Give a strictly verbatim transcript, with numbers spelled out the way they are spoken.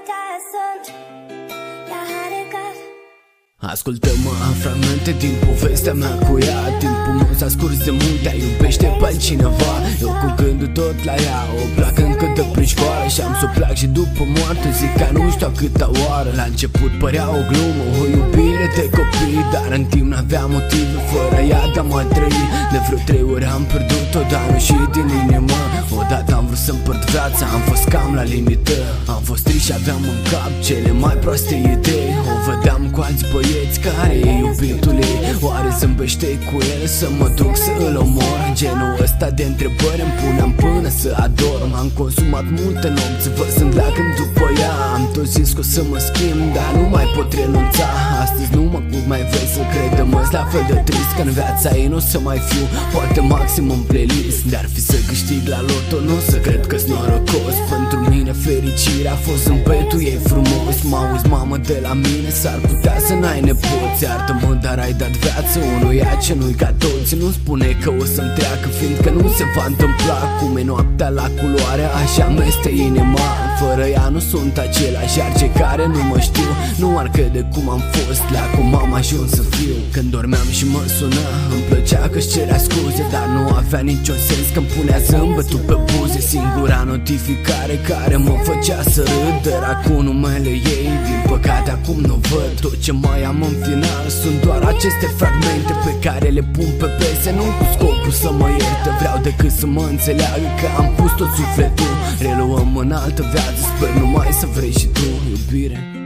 Ascultă-mă fragmente din povestea mea cu ea. Timpul meu s-a scurs de mult, ea iubește pe altcineva. Eu cu gândul tot la ea, o plac încă de prin școală și am să o plac și după moarte. Zic că nu știu a câta oară. La început părea o glumă, o iubire de copii, dar în timp n-avea motive, fără ea de-am mai trăit. De vreo trei ori am pierdut-o, dar nu și din inimă. Odată am vrut să împărt viața, am fost cam la limită. Am fost trist și aveam în cap cele mai proaste idei. O vedeam cu alți băieți care e iubitul ei. Oare zâmbește cu el să mă duc să îl omor? Genul ăsta de întrebări îmi puneam până să adorm. Am consumat multe nopți văzând lacrimi după ea. Am tot zis că o să mă schimb, dar nu mai pot renunța. Astăzi nu mă cum mai vrei să credem, mă-s la fel de trist că în viața ei nu o să mai fiu. Poate maxim în playlist, dar fi să câștig la loto, nu să cred că-s norocos. Pentru mine fericirea a fost zâmbetul ei frumos. M-auzi mamă de la mine, s-ar putea să n-ai nepoți. Iartă-mă, dar ai dat viață unuia ce nu-i ca toți. Nu spune că o să-mi treacă, fiindcă nu se va întâmpla. Cum e noaptea la culoare, așa mi-este inima. Fără ea nu sunt același, iar cei care nu mă știu nu ar crede cum am fost, la cum am ajuns să fiu. Când dormeam și mă suna, îmi plăcea că-și cerea scuze, dar nu avea niciun sens că-mi punea zâmbetul pe buze. Singura notificare care mă făcea să râd era cu numele ei. Din păcate acum nu văd. Tot ce mai am în final sunt doar aceste fragmente pe care le pun pe pese, nu cu scopul să mă ierte. Vreau decât să mă înțeleagă că am pus tot sufletul. Reluăm în altă viață, sper numai să vrei și tu, iubire.